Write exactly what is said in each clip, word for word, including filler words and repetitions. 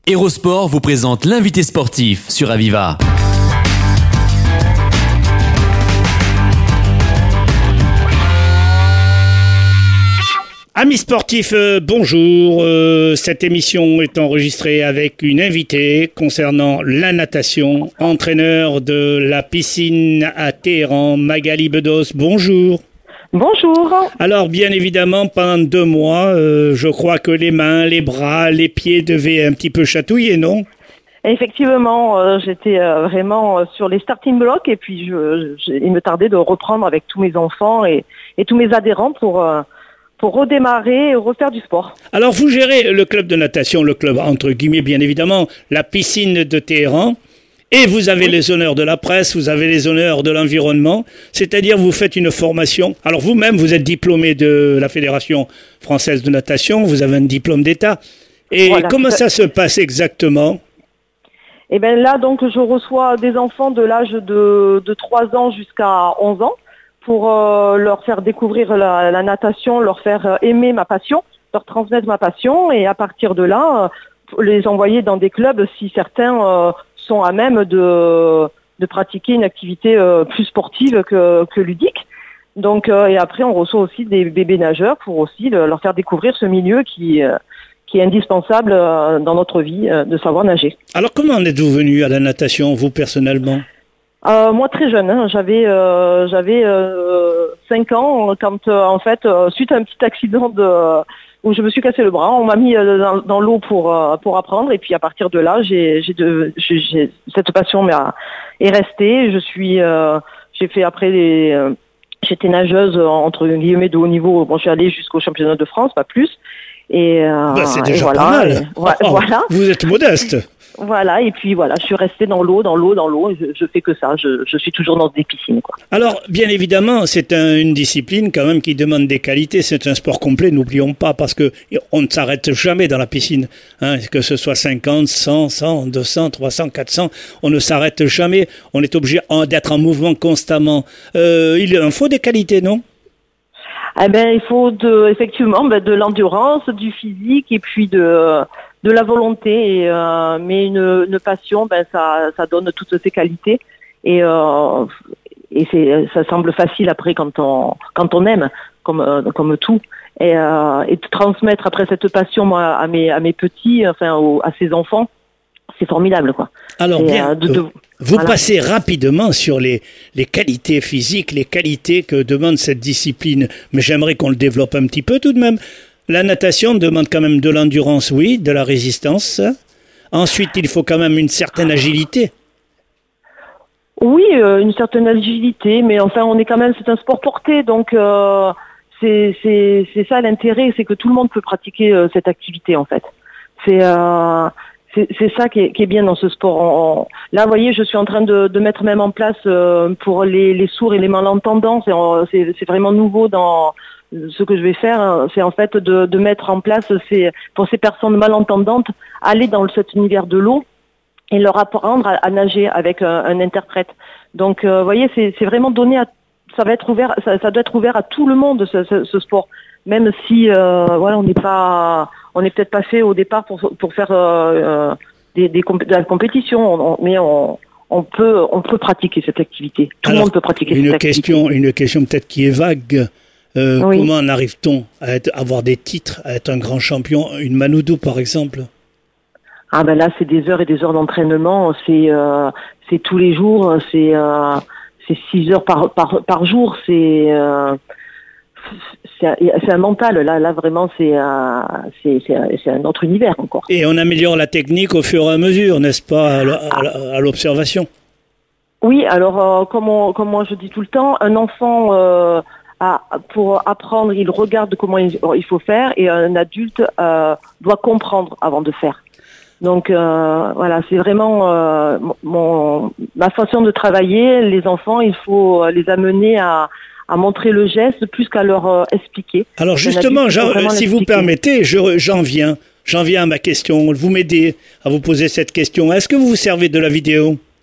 Hérosport vous présente l'invité sportif sur Aviva. Amis sportifs, euh, bonjour. Euh, cette émission est enregistrée avec une invitée concernant la natation, entraîneur de la piscine à Téhéran, Magali Bedos. Bonjour. Bonjour. Alors, bien évidemment, pendant deux mois, euh, je crois que les mains, les bras, les pieds devaient un petit peu chatouiller, non ? Effectivement, euh, j'étais euh, vraiment euh, sur les starting blocks et puis je, je, il me tardait de reprendre avec tous mes enfants et, et tous mes adhérents pour... Euh, pour redémarrer et refaire du sport. Alors, vous gérez le club de natation, le club, entre guillemets, bien évidemment, la piscine de Téhéran, et vous avez oui. les honneurs de la presse, vous avez les honneurs de l'environnement, c'est-à-dire vous faites une formation. Alors, vous-même, vous êtes diplômé de la Fédération française de natation, vous avez un diplôme d'État. Et voilà, comment ça se passe exactement ? Eh bien là, donc, je reçois des enfants de l'âge de, de trois ans jusqu'à onze ans. Pour euh, leur faire découvrir la, la natation, leur faire euh, aimer ma passion, leur transmettre ma passion et à partir de là, euh, les envoyer dans des clubs si certains euh, sont à même de, de pratiquer une activité euh, plus sportive que, que ludique. Donc, euh, et après, on reçoit aussi des bébés nageurs pour aussi le, leur faire découvrir ce milieu qui, euh, qui est indispensable euh, dans notre vie, euh, de savoir nager. Alors, comment en êtes-vous venu à la natation, vous, personnellement ? Euh, moi très jeune, hein, j'avais euh, j'avais euh, cinq ans quand euh, en fait euh, suite à un petit accident de où je me suis cassé le bras, on m'a mis euh, dans, dans l'eau pour euh, pour apprendre et puis à partir de là j'ai j'ai, de, j'ai, j'ai cette passion mais, est restée. Je suis euh, j'ai fait après les euh, j'étais nageuse entre guillemets de haut niveau. Bon, je suis allée jusqu'au championnat de France, pas plus. Et, euh, bah, c'est déjà et voilà, pas mal. Et, oh, voilà. Vous êtes modeste. Voilà, et puis voilà, je suis restée dans l'eau, dans l'eau, dans l'eau, et je, je fais que ça, je, je suis toujours dans des piscines, quoi. Alors, bien évidemment, c'est un, une discipline quand même qui demande des qualités, c'est un sport complet, n'oublions pas, parce que on ne s'arrête jamais dans la piscine, hein, que ce soit cinquante, cent, cent, deux cents, trois cents, quatre cents, on ne s'arrête jamais, on est obligé d'être en mouvement constamment. Euh, il en faut des qualités, non ? Eh ben, il faut de, effectivement, ben, de l'endurance, du physique, et puis de... de la volonté, et, euh, mais une, une passion, ben ça, ça donne toutes ces qualités et, euh, et c'est, ça semble facile après quand on, quand on aime, comme, euh, comme tout, et, euh, et de transmettre après cette passion moi à mes, à mes petits, enfin aux, à ces enfants, c'est formidable quoi. Alors et, bien, euh, de, de, vous voilà. passez rapidement sur les, les qualités physiques, les qualités que demande cette discipline, mais j'aimerais qu'on le développe un petit peu tout de même. La natation demande quand même de l'endurance, oui, de la résistance. Ensuite, il faut quand même une certaine agilité. Oui, euh, une certaine agilité, mais enfin, on est quand même, c'est un sport porté, donc euh, c'est, c'est, c'est ça l'intérêt, c'est que tout le monde peut pratiquer euh, cette activité en fait. C'est, euh, c'est, c'est ça qui est, qui est bien dans ce sport. On, on, là, vous voyez, je suis en train de, de mettre même en place euh, pour les, les sourds et les malentendants. C'est, c'est, c'est vraiment nouveau dans ce que je vais faire, c'est en fait de, de mettre en place ces, pour ces personnes malentendantes, aller dans cet univers de l'eau et leur apprendre à, à nager avec un, un interprète. Donc, euh, vous voyez, c'est, c'est vraiment donné à, ça va être ouvert, ça, ça doit être ouvert à tout le monde ce, ce, ce sport, même si, euh, voilà, on n'est pas, on n'est peut-être pas fait au départ pour pour faire euh, des, des compé- de la compétition, on, on, mais on on peut on peut pratiquer cette activité. Tout Alors, le monde peut pratiquer une cette question, activité. Une question peut-être qui est vague. Euh, oui. Comment en arrive-t-on à être, avoir des titres, à être un grand champion, une Manoudou par exemple ? Ah ben là c'est des heures et des heures d'entraînement, c'est euh, c'est tous les jours, c'est euh, c'est six heures par par par jour, c'est euh, c'est, c'est un mental là là vraiment c'est euh, c'est c'est c'est un autre univers encore. Et on améliore la technique au fur et à mesure, n'est-ce pas, à, à l'observation ? Oui, alors euh, comme on, comme moi je dis tout le temps, un enfant euh, À, pour apprendre, il regarde comment il, il faut faire et un adulte euh, doit comprendre avant de faire. Donc euh, voilà, c'est vraiment euh, mon, ma façon de travailler. Les enfants, il faut les amener à, à montrer le geste plus qu'à leur euh, expliquer. Alors justement, Jean, si vous permettez, je, j'en viens, j'en viens à ma question. Vous m'aidez à vous poser cette question. Est-ce que vous vous servez de la vidéo ?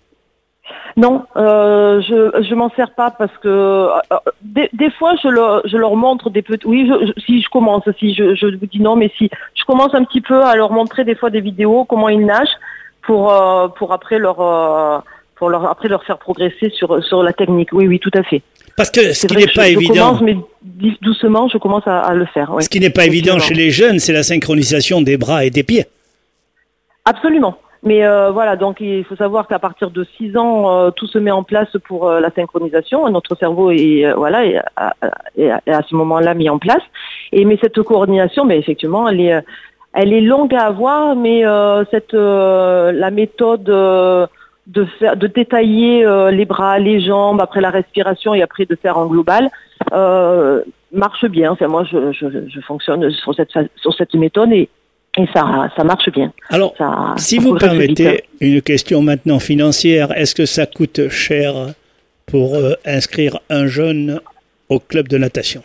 Non, euh, je je m'en sers pas parce que euh, des, des fois je leur je leur montre des petits. Oui, je, je, si je commence, si je je vous dis non, mais si je commence un petit peu à leur montrer des fois des vidéos comment ils nagent pour euh, pour après leur euh, pour leur après leur faire progresser sur sur la technique. Oui, oui, tout à fait. Parce que ce C'est qui vrai n'est que pas je, évident. Je commence, mais doucement, je commence à, à le faire. Oui. Ce qui n'est pas évident chez les jeunes, c'est la synchronisation des bras et des pieds. Absolument. Mais euh, voilà, donc il faut savoir qu'à partir de six ans, euh, tout se met en place pour euh, la synchronisation. Notre cerveau est euh, voilà est, à, est à ce moment-là mis en place. Et mais cette coordination, mais effectivement, elle est elle est longue à avoir, mais euh, cette euh, la méthode euh, de faire de détailler euh, les bras, les jambes, après la respiration et après de faire en global euh, marche bien. Enfin moi, je, je, je fonctionne sur cette sur cette méthode et Et ça, ça marche bien. Alors, ça, si ça vous permettez vite. une question maintenant financière, est-ce que ça coûte cher pour euh, inscrire un jeune au club de natation?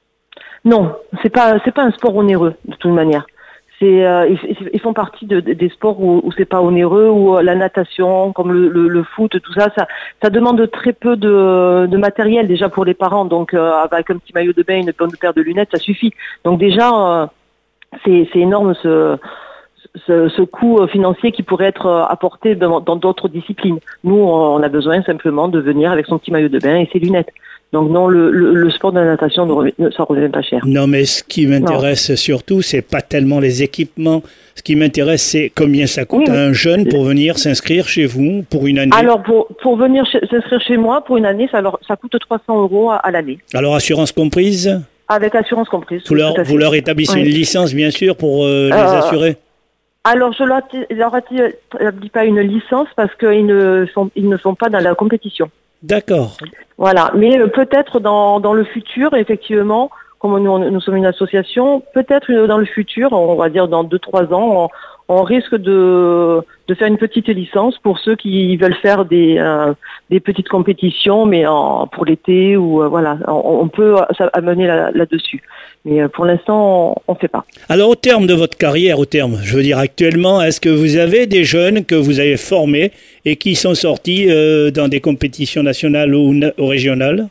Non, c'est pas, c'est pas un sport onéreux de toute manière. C'est, euh, ils, ils font partie de, de, des sports où, où c'est pas onéreux, où la natation, comme le, le, le foot, tout ça, ça, ça demande très peu de, de matériel déjà pour les parents. Donc, euh, avec un petit maillot de bain, une bonne paire de lunettes, ça suffit. Donc déjà. Euh, C'est, c'est énorme ce, ce, ce coût financier qui pourrait être apporté dans, dans d'autres disciplines. Nous, on a besoin simplement de venir avec son petit maillot de bain et ses lunettes. Donc non, le, le, le sport de la natation, ne revient, ça ne revient pas cher. Non, mais ce qui m'intéresse non. surtout, c'est pas tellement les équipements. Ce qui m'intéresse, c'est combien ça coûte oui, à un jeune pour venir s'inscrire chez vous pour une année. Alors, pour, pour venir chez, s'inscrire chez moi pour une année, ça, leur, ça coûte trois cents euros à, à l'année. Alors, assurance comprise ? Avec assurance comprise. Vous leur, vous leur établissez oui. une licence, bien sûr, pour euh, les euh, assurer? Alors, je ne leur établis pas une licence parce qu'ils ne sont, ils ne sont pas dans la compétition. D'accord. Voilà. Mais euh, peut-être dans, dans le futur, effectivement, comme nous, nous sommes une association, peut-être dans le futur, on va dire dans deux trois ans, on, on risque de, de faire une petite licence pour ceux qui veulent faire des, euh, des petites compétitions, mais en, pour l'été ou euh, voilà, on, on peut amener là, là-dessus. Mais euh, pour l'instant, on ne fait pas. Alors, au terme de votre carrière, au terme, je veux dire actuellement, est-ce que vous avez des jeunes que vous avez formés et qui sont sortis euh, dans des compétitions nationales ou, ou régionales?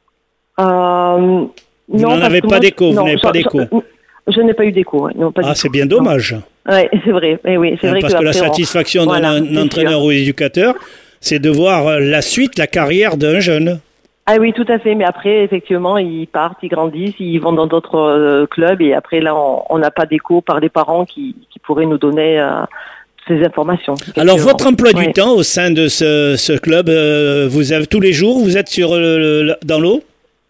euh, Vous n'en avez pas d'écho, vous n'avez pas d'écho. Je n'ai pas eu d'écho. Ouais. Non, pas ah, c'est bien dommage. Oui, c'est vrai. Eh oui, c'est hein, vrai parce que, que la satisfaction on... d'un voilà, entraîneur ou éducateur, c'est de voir la suite, la carrière d'un jeune. Ah oui, tout à fait. Mais après, effectivement, ils partent, ils grandissent, ils vont dans d'autres euh, clubs. Et après, là, on n'a pas d'écho par les parents qui, qui pourraient nous donner euh, ces informations. Alors, votre emploi oui. du temps au sein de ce, ce club, euh, vous avez tous les jours, vous êtes sur le, le, dans l'eau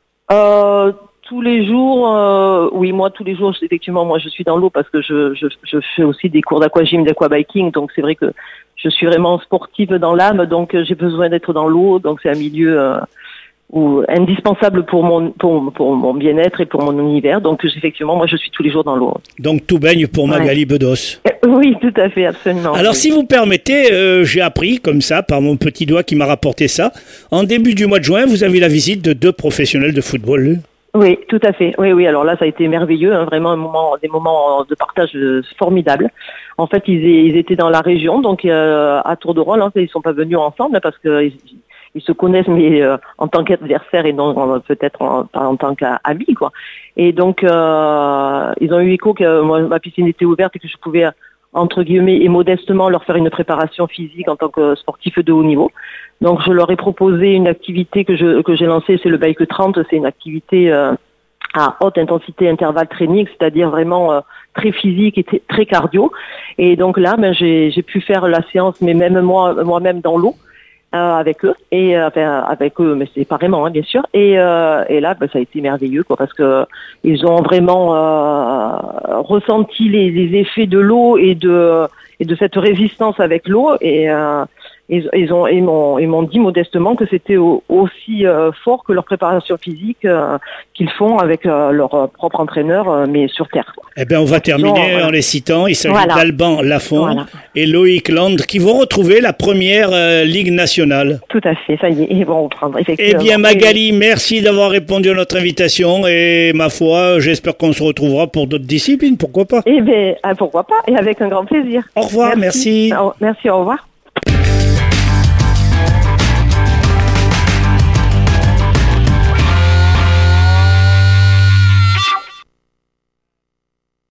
euh, Tous les jours, euh, oui, moi tous les jours, effectivement, moi je suis dans l'eau parce que je, je, je fais aussi des cours d'aquagym, d'aquabiking, donc c'est vrai que je suis vraiment sportive dans l'âme, donc j'ai besoin d'être dans l'eau, donc c'est un milieu euh, où, indispensable pour mon, pour, pour mon bien-être et pour mon univers, donc effectivement, moi je suis tous les jours dans l'eau. Donc tout baigne pour Magali ouais. Bedos. Oui, tout à fait, absolument. Alors oui. si vous permettez, euh, j'ai appris comme ça, par mon petit doigt qui m'a rapporté ça, en début du mois de juin, vous avez la visite de deux professionnels de football. Oui, tout à fait. Oui, oui. Alors là, ça a été merveilleux, hein, vraiment un moment, des moments de partage formidables. En fait, ils, ils étaient dans la région, donc euh, à tour de rôle. Hein, ils sont pas venus ensemble parce que ils, ils se connaissent, mais euh, en tant qu'adversaires et non euh, peut-être en, pas en tant qu'amis, quoi. Et donc, euh, ils ont eu écho que moi, ma piscine était ouverte et que je pouvais entre guillemets et modestement leur faire une préparation physique en tant que sportif de haut niveau. Donc je leur ai proposé une activité que je que j'ai lancée, c'est le Bike trente, c'est une activité euh, à haute intensité intervalle training, c'est-à-dire vraiment euh, très physique et t- très cardio. Et donc là, ben j'ai j'ai pu faire la séance, mais même moi moi-même dans l'eau. Euh, avec eux et euh, enfin avec eux mais séparément hein, bien sûr et euh, et là ben, ça a été merveilleux quoi parce que ils ont vraiment euh, ressenti les, les effets de l'eau et de et de cette résistance avec l'eau et euh, ils, ils ont ils m'ont ils m'ont dit modestement que c'était au, aussi euh, fort que leur préparation physique euh, qu'ils font avec euh, leur propre entraîneur euh, mais sur terre. Eh bien on va terminer ont, voilà. en les citant. Il s'agit voilà. d'Alban Lafont voilà. et Loïc Land qui vont retrouver la première euh, Ligue nationale. Tout à fait, ça y est, ils vont reprendre effectivement. Eh bien Magali, merci d'avoir répondu à notre invitation et ma foi, j'espère qu'on se retrouvera pour d'autres disciplines, pourquoi pas. Eh bien, pourquoi pas, et avec un grand plaisir. Au revoir, merci. Merci, au, merci, au revoir.